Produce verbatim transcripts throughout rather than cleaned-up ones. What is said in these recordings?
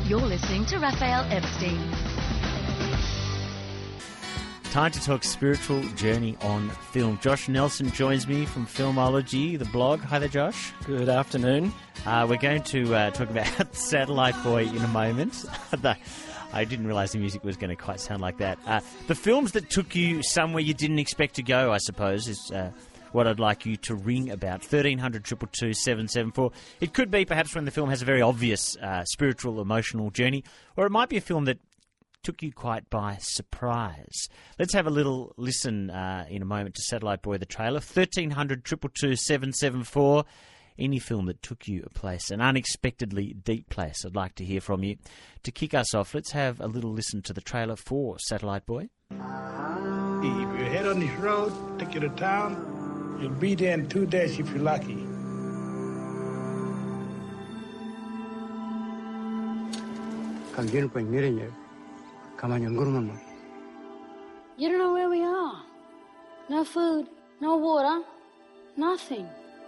You're listening to Raphael Epstein. Time to talk spiritual journey on film. Josh Nelson joins me from Filmology, the blog. Hi there, Josh. Good afternoon. Uh, we're going to uh, talk about Satellite Boy in a moment. I didn't realise the music was going to quite sound like that. Uh, the films that took you somewhere you didn't expect to go, I suppose, is uh, what I'd like you to ring about. thirteen hundred, two two two, seven seven four. It could be perhaps when the film has a very obvious uh, spiritual, emotional journey, or it might be a film that took you quite by surprise. Let's have a little listen uh, in a moment to Satellite Boy, the trailer. thirteen hundred, two two two, seven seven four. Any film that took you a place, an unexpectedly deep place, I'd like to hear from you. To kick us off, let's have a little listen to the trailer for Satellite Boy. If you head on this road, take you to town, you'll be there in two days if you're lucky. You don't know where we are. No food, no water, nothing.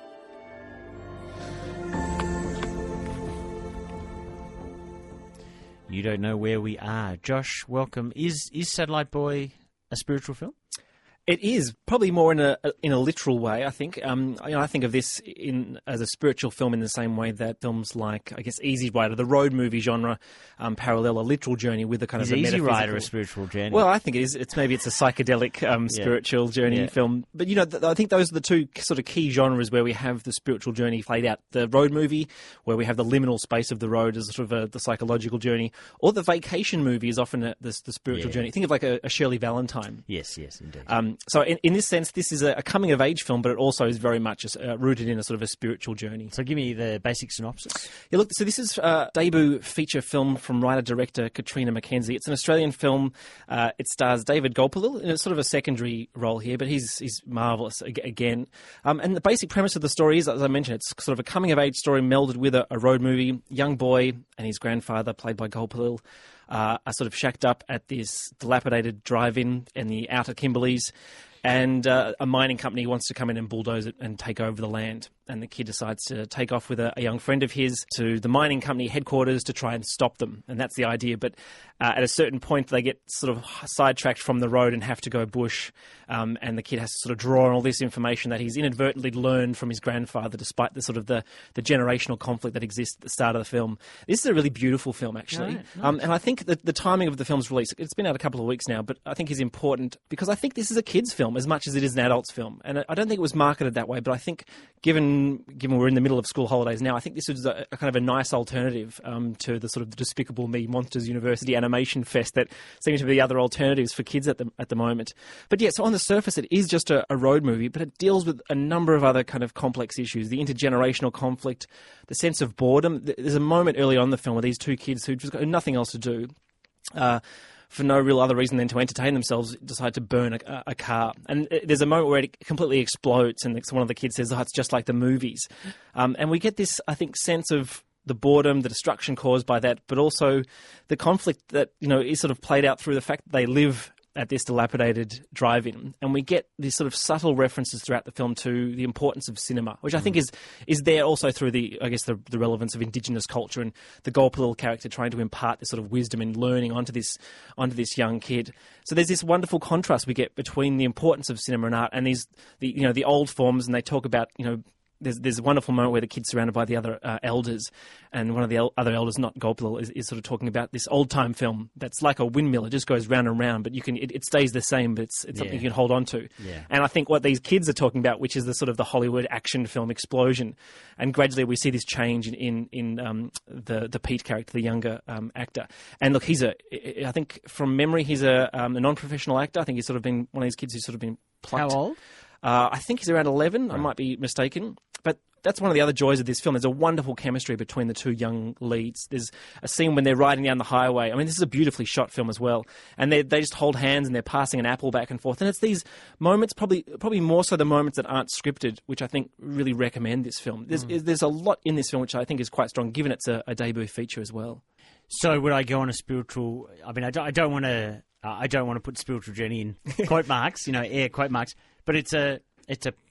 You don't know where we are. Josh, welcome. Is is Satellite Boy a spiritual film? It is, probably more in a in a literal way, I think. Um, you know, I think of this in as a spiritual film in the same way that films like, I guess, Easy Rider, the road movie genre, um, parallel a literal journey with a kind is of a Easy metaphysical... Rider a spiritual journey? Well, I think it is. It's maybe it's a psychedelic um, spiritual yeah. journey yeah. film. But, you know, th- I think those are the two sort of key genres where we have the spiritual journey played out. The road movie, where we have the liminal space of the road as sort of a, the psychological journey, or the vacation movie is often a, the, the spiritual yeah. journey. Think of like a, a Shirley Valentine. Yes, yes, indeed. Um, so in, in this sense, this is a, a coming-of-age film, but it also is very much uh, rooted in a sort of a spiritual journey. So give me the basic synopsis. Yeah, look, so this is a debut feature film from writer-director Katrina McKenzie. It's an Australian film. Uh, it stars David Gulpilil in a sort of a secondary role here, but he's he's marvellous again. Um, and the basic premise of the story is, as I mentioned, it's sort of a coming-of-age story melded with a, a road movie. Young boy and his grandfather, played by Gulpilil, uh, are sort of shacked up at this dilapidated drive-in in the outer Kimberleys. And uh, a mining company wants to come in and bulldoze it and take over the land. And the kid decides to take off with a, a young friend of his to the mining company headquarters to try and stop them. And that's the idea. But uh, at a certain point, they get sort of sidetracked from the road and have to go bush. Um, and the kid has to sort of draw on all this information that he's inadvertently learned from his grandfather, despite the sort of the, the generational conflict that exists at the start of the film. This is a really beautiful film, actually. Right, nice. um, and I think that the timing of the film's release, it's been out a couple of weeks now, but I think is important because I think this is a kid's film as much as it is an adult's film. And I don't think it was marketed that way, but I think given given we're in the middle of school holidays now, I think this is a, a kind of a nice alternative um, to the sort of the Despicable Me Monsters University Animation Fest that seem to be the other alternatives for kids at the at the moment. But yeah, so on the surface it is just a, a road movie, but it deals with a number of other kind of complex issues. The intergenerational conflict, the sense of boredom. There's a moment early on in the film where these two kids who just got nothing else to do, uh, for no real other reason than to entertain themselves, decide to burn a, a car. And there's a moment where it completely explodes and one of the kids says, oh, it's just like the movies. Um, and we get this, I think, sense of the boredom, the destruction caused by that, but also the conflict that, you know, is sort of played out through the fact that they live at this dilapidated drive-in. And we get these sort of subtle references throughout the film to the importance of cinema, which I think is is there also through the, I guess, the, the relevance of Indigenous culture and the Gulpilil character trying to impart this sort of wisdom and learning onto this onto this young kid. So there's this wonderful contrast we get between the importance of cinema and art and these, the, you know, the old forms, and they talk about, you know, There's there's a wonderful moment where the kid's surrounded by the other uh, elders, and one of the el- other elders, not Gulpilil, is, is sort of talking about this old time film that's like a windmill. It just goes round and round, but you can it, it stays the same, but it's, it's yeah. something you can hold on to. Yeah. And I think what these kids are talking about, which is the sort of the Hollywood action film explosion, and gradually we see this change in in, in um, the the Pete character, the younger um, actor. And look, he's a I think from memory he's a um, a non-professional actor. I think he's sort of been one of these kids who's sort of been plucked. How old? Uh, I think he's around eleven. Right. I might be mistaken. But that's one of the other joys of this film. There's a wonderful chemistry between the two young leads. There's a scene when they're riding down the highway. I mean, this is a beautifully shot film as well. And they they just hold hands and they're passing an apple back and forth. And it's these moments, probably probably more so the moments that aren't scripted, which I think really recommend this film. There's mm. there's a lot in this film which I think is quite strong, given it's a, a debut feature as well. So would I go on a spiritual... I mean, I don't, I don't want to... Uh, I don't want to put spiritual journey in quote marks, you know, air quote marks, but it's a it's a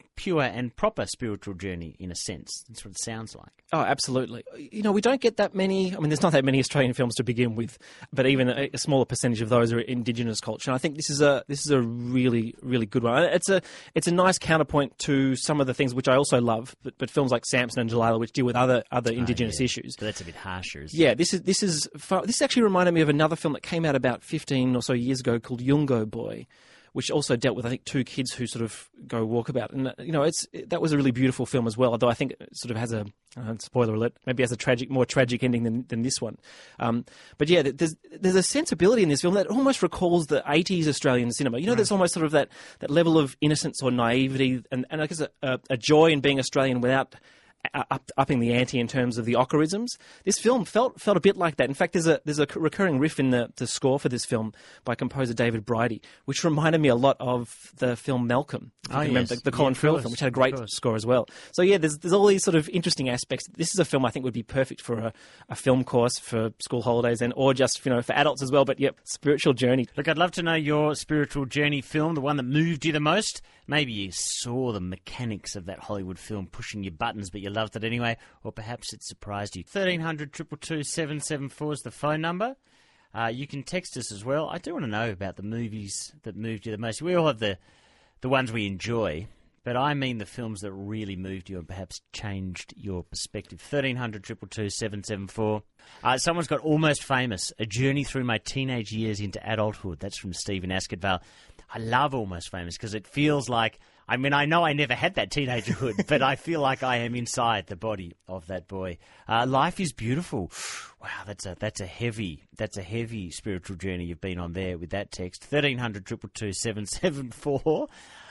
pure and proper spiritual journey, in a sense. That's what it sounds like. Oh, absolutely. You know, we don't get that many, I mean, there's not that many Australian films to begin with, but even a, a smaller percentage of those are Indigenous culture. And I think this is a this is a really, really good one. It's a it's a nice counterpoint to some of the things which I also love, but, but films like Samson and Delilah, which deal with other other Indigenous oh, yeah. issues. But that's a bit harsher, isn't Yeah, it? this is this is far, this actually reminded me of another film that came out about fifteen or so years ago called Yungo Boy, which also dealt with, I think, two kids who sort of go walkabout. And, you know, it's that was a really beautiful film as well, although I think it sort of has a, uh, spoiler alert, maybe has a tragic, more tragic ending than, than this one. Um, but yeah, there's there's a sensibility in this film that almost recalls the eighties Australian cinema. You know, there's almost sort of that, that level of innocence or naivety and, and I guess a, a, a joy in being Australian without Up, upping the ante in terms of the ocharisms. This film felt felt a bit like that. In fact, there's a there's a recurring riff in the, the score for this film by composer David Bridie, which reminded me a lot of the film Malcolm. If you Oh, can remember yes. the, the Colin Yeah, of Farrell course, film, which had a of great course. score as well. So yeah, there's there's all these sort of interesting aspects. This is a film I think would be perfect for a, a film course for school holidays and or just you know for adults as well. But yep, spiritual journey. Look, I'd love to know your spiritual journey film, the one that moved you the most. Maybe you saw the mechanics of that Hollywood film pushing your buttons, but you loved it anyway, or perhaps it surprised you. thirteen hundred, two two two, seven seven four is the phone number. Uh, you can text us as well. I do want to know about the movies that moved you the most. We all have the, the ones we enjoy, but I mean the films that really moved you and perhaps changed your perspective. thirteen hundred, two two two, seven seven four. Uh, someone's got Almost Famous, A Journey Through My Teenage Years into Adulthood. That's from Stephen Askerdvale. I love Almost Famous because it feels like, I mean, I know I never had that teenagerhood, but I feel like I am inside the body of that boy. Uh, Life is Beautiful. Wow, that's a that's a heavy that's a heavy spiritual journey you've been on there with that text. thirteen hundred, two two two, seven seven four.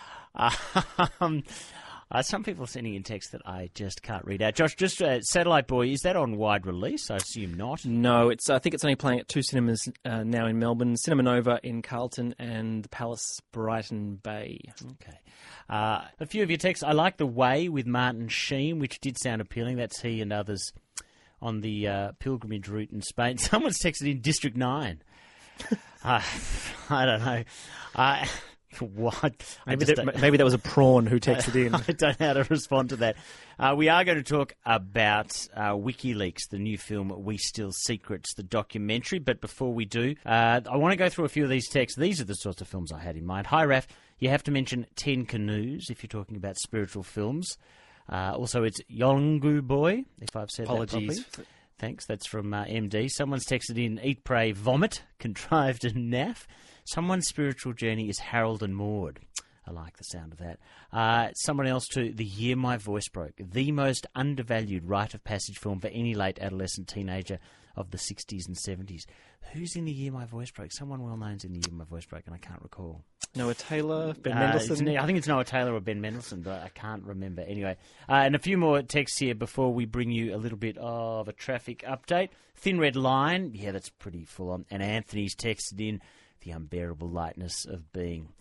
Um, uh, some people are sending in text that I just can't read out. Josh, just uh, Satellite Boy, is that on wide release? I assume not. No, it's I think it's only playing at two cinemas uh, now in Melbourne, Cinema Nova in Carlton and the Palace Brighton Bay. Okay. Uh, a few of your texts. I like The Way with Martin Sheen, which did sound appealing. That's he and others on the uh, pilgrimage route in Spain. Someone's texted in District nine. uh, I don't know. Uh, what? Maybe, there, maybe that was a prawn who texted in. I don't know how to respond to that. Uh, we are going to talk about uh, WikiLeaks, the new film We Still Secrets, the documentary. But before we do, uh, I want to go through a few of these texts. These are the sorts of films I had in mind. Hi, Raf. You have to mention Ten Canoes if you're talking about spiritual films. Uh, also, it's Yolngu Boy, if I've said Apologies. that properly. Thanks. That's from uh, M D. Someone's texted in Eat, Pray, Vomit, Contrived and Naff. Someone's spiritual journey is Harold and Maude. I like the sound of that. Uh, someone else too, The Year My Voice Broke, the most undervalued rite of passage film for any late adolescent teenager of the sixties and seventies. Who's in The Year My Voice Broke? Someone well known's in The Year My Voice Broke, and I can't recall. Noah Taylor, Ben Uh, Mendelsohn. it's- I think it's Noah Taylor or Ben Mendelsohn, but I can't remember. Anyway, uh, and a few more texts here before we bring you a little bit of a traffic update. Thin Red Line, yeah, that's pretty full on. And Anthony's texted in The Unbearable Lightness of Being.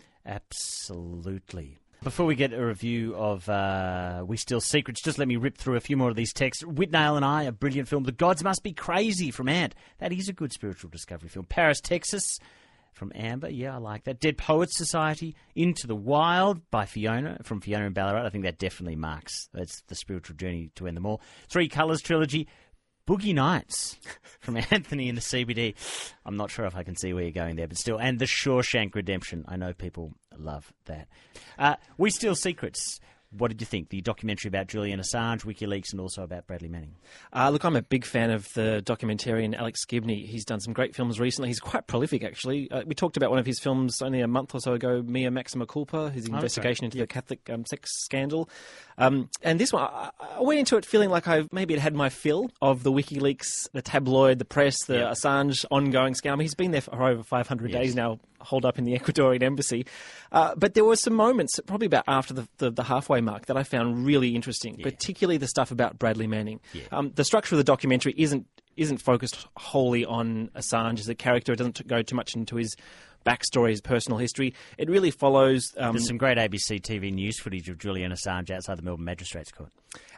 Absolutely. Before we get a review of uh, We Still Secrets, just let me rip through a few more of these texts. Whitnale and I, a brilliant film. The Gods Must Be Crazy from Ant. That is a good spiritual discovery film. Paris, Texas from Amber. Yeah, I like that. Dead Poets Society, Into the Wild by Fiona, from Fiona and Ballarat. I think that definitely marks, that's the spiritual journey to end them all. Three Colours Trilogy. Boogie Nights from Anthony in the C B D. I'm not sure if I can see where you're going there, but still. And The Shawshank Redemption. I know people love that. Uh, We Still Secrets. What did you think? The documentary about Julian Assange, WikiLeaks, and also about Bradley Manning. Uh, look, I'm a big fan of the documentarian Alex Gibney. He's done some great films recently. He's quite prolific, actually. Uh, we talked about one of his films only a month or so ago, Mea Maxima Culpa, his investigation into the Catholic um, sex scandal. Um, and this one, I, I went into it feeling like I maybe had had my fill of the WikiLeaks, the tabloid, the press, the Yep. Assange ongoing scandal. I mean, he's been there for over five hundred Yes. days now, holed up in the Ecuadorian embassy. Uh, but there were some moments, probably about after the, the, the halfway mark, that I found really interesting, Yeah. particularly the stuff about Bradley Manning. Yeah. Um, the structure of the documentary isn't isn't focused wholly on Assange as a character. It doesn't go too much into his backstory, his personal history. It really follows... Um, There's some great A B C T V news footage of Julian Assange outside the Melbourne Magistrates Court.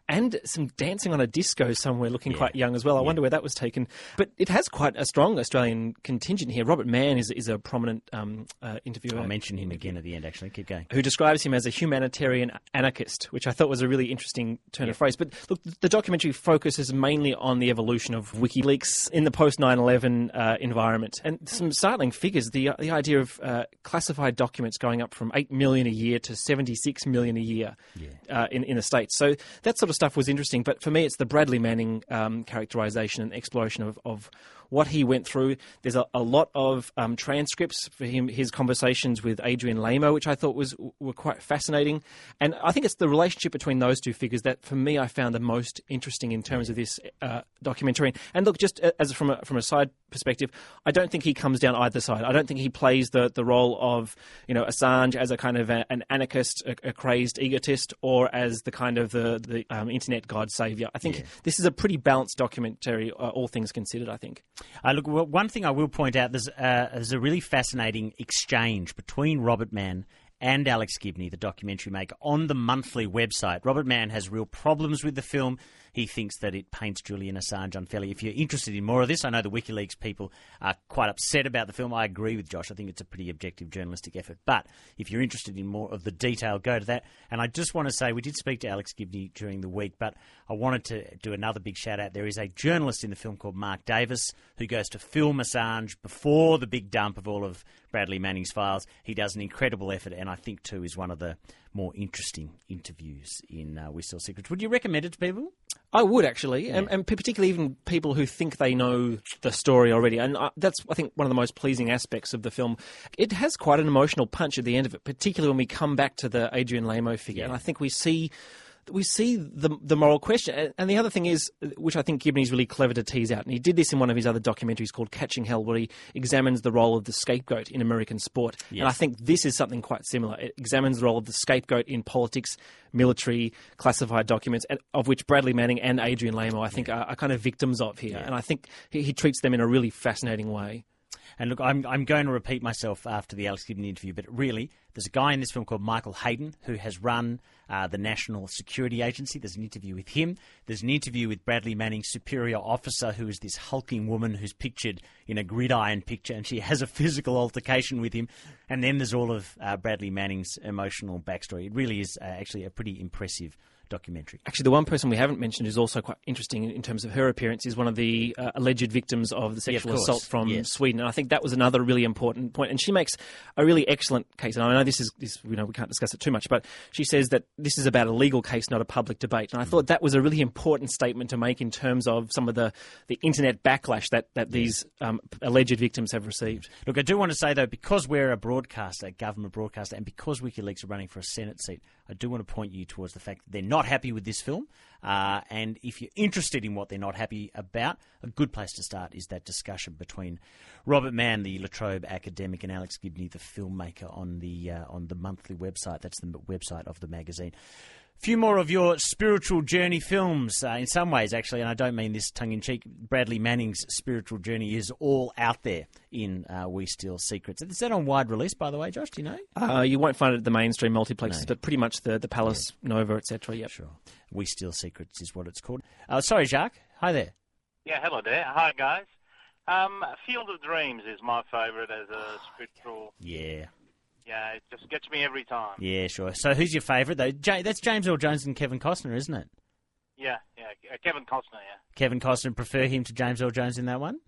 and some dancing on a disco somewhere looking Yeah. quite young as well. I Yeah. wonder where that was taken. But it has quite a strong Australian contingent here. Robert Mann is, is a prominent um, uh, interviewer. I'll mention him again at the end, actually. Keep going. Who describes him as a humanitarian anarchist, which I thought was a really interesting turn of phrase. But look, the documentary focuses mainly on the evolution of WikiLeaks in the post nine eleven uh, environment. And some startling figures, the the idea of uh, classified documents going up from eight million a year to seventy-six million a year Yeah. uh, in, in the States. So that sort of stuff was interesting. But for me, it's the Bradley Manning um, characterisation and exploration of, of what he went through. There's a, a lot of um, transcripts for him, his conversations with Adrian Lamo, which I thought was were quite fascinating. And I think it's the relationship between those two figures that, for me, I found the most interesting in terms of this uh, documentary. And look, just as from a, from a side perspective, I don't think he comes down either side. I don't think he plays the, the role of, you know, Assange as a kind of a, an anarchist, a, a crazed egotist, or as the kind of the, the um, internet god saviour. I think Yeah. this is a pretty balanced documentary, uh, all things considered, I think. Uh, look, well, one thing I will point out, there's, uh, there's a really fascinating exchange between Robert Mann and Alex Gibney, the documentary maker, on the monthly website. Robert Mann has real problems with the film. He thinks that it paints Julian Assange unfairly. If you're interested in more of this, I know the WikiLeaks people are quite upset about the film. I agree with Josh. I think it's a pretty objective journalistic effort. But if you're interested in more of the detail, go to that. And I just want to say, we did speak to Alex Gibney during the week, but I wanted to do another big shout-out. There is a journalist in the film called Mark Davis who goes to film Assange before the big dump of all of Bradley Manning's files. He does an incredible effort, and I think, too, is one of the more interesting interviews in uh, We Still Secrets. Would you recommend it to people? I would, actually, and, and particularly even people who think they know the story already. And uh, that's, I think, one of the most pleasing aspects of the film. It has quite an emotional punch at the end of it, particularly when we come back to the Adrian Lamo figure. Yeah. And I think we see... we see the the moral question. And the other thing is, which I think Gibney's really clever to tease out, and he did this in one of his other documentaries called Catching Hell, where he examines the role of the scapegoat in American sport. Yes. And I think this is something quite similar. It examines the role of the scapegoat in politics, military, classified documents, and of which Bradley Manning and Adrian Lamo, I think, are, are kind of victims of here. Yeah. And I think he, he treats them in a really fascinating way. And look, I'm, I'm going to repeat myself after the Alex Gibney interview, but really, there's a guy in this film called Michael Hayden who has run uh, the National Security Agency. There's an interview with him. There's an interview with Bradley Manning's superior officer, who is this hulking woman who's pictured in a gridiron picture, and she has a physical altercation with him. And then there's all of uh, Bradley Manning's emotional backstory. It really is uh, actually a pretty impressive documentary. Actually, the one person we haven't mentioned who's also quite interesting in, in terms of her appearance is one of the uh, alleged victims of the Yeah, of sexual course. assault from Yes. Sweden. And I think that was another really important point. And she makes a really excellent case. And I know this is, this, you know, we can't discuss it too much, but she says that this is about a legal case, not a public debate. And I thought that was a really important statement to make in terms of some of the, the internet backlash that, that these um, alleged victims have received. Look, I do want to say, though, because we're a broadcaster, a government broadcaster, and because WikiLeaks are running for a Senate seat, I do want to point you towards the fact that they're not happy with this film. Uh, and if you're interested in what they're not happy about, a good place to start is that discussion between Robert Mann, the La Trobe academic, and Alex Gibney, the filmmaker, on the uh, on the monthly website. That's the website of the magazine. Few more of your spiritual journey films, uh, in some ways, actually, and I don't mean this tongue-in-cheek. Bradley Manning's spiritual journey is all out there in uh, We Steal Secrets. Is that on wide release, by the way, Josh? Do you know? Uh, you won't find it at the mainstream multiplexes, No. but pretty much the, the Palace, Nova, et cetera. Yep. Sure. We Steal Secrets is what it's called. Uh, sorry, Jacques. Hi there. Yeah, hello there. Hi, guys. Um, Field of Dreams is my favourite as a spiritual. Yeah. Yeah, it just gets me every time. Yeah, sure. So who's your favourite, though? Ja- that's James Earl Jones and Kevin Costner, isn't it? Yeah, yeah. Uh, Kevin Costner, yeah. Kevin Costner, prefer him to James Earl Jones in that one?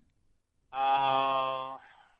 Uh,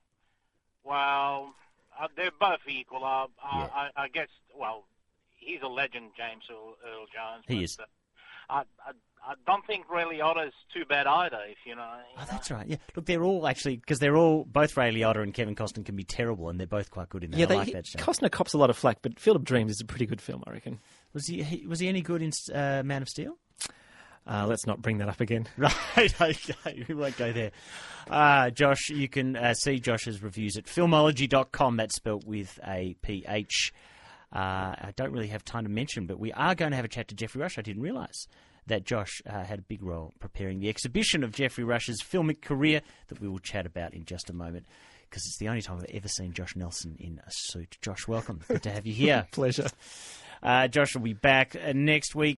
well, uh, they're both equal. Uh, Yeah. I, I guess, well, he's a legend, James Earl, Earl Jones. He but, is. Uh, I, I, I don't think Ray Liotta's too bad either, if you know. You Oh, know. that's right. Yeah. Look, they're all actually, because they're all, both Ray Liotta and Kevin Costner can be terrible, and they're both quite good in that. Yeah, I they, like that show. Costner cops a lot of flack, but Field of Dreams is a pretty good film, I reckon. Was he, he was he any good in uh, Man of Steel? Uh, let's not bring that up again. Right, okay, we won't go there. Uh, Josh, you can uh, see Josh's reviews at filmology dot com. That's spelt with a P H. Uh, I don't really have time to mention, but we are going to have a chat to Geoffrey Rush. I didn't realise that Josh uh, had a big role preparing the exhibition of Geoffrey Rush's filmic career that we will chat about in just a moment, because it's the only time I've ever seen Josh Nelson in a suit. Josh, welcome. Good to have you here. Pleasure. Uh, Josh will be back uh, next week.